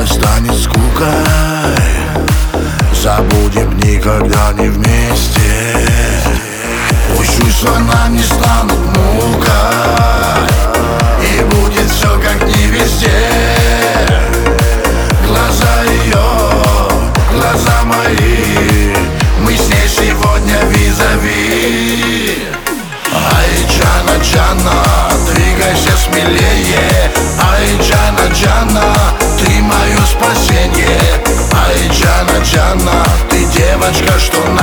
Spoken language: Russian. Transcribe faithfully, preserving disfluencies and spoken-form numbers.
станет скукой, забудем никогда не вместе. Пусть чувства нам не станут мукой, и будет все как не везде. Глаза ее, глаза мои, мы с ней сегодня визави. Ай, Джана, Джана, двигайся смелее. Ай, Джана, Джана, ты мое спасение. Ай, Джана, Джана, ты девочка, что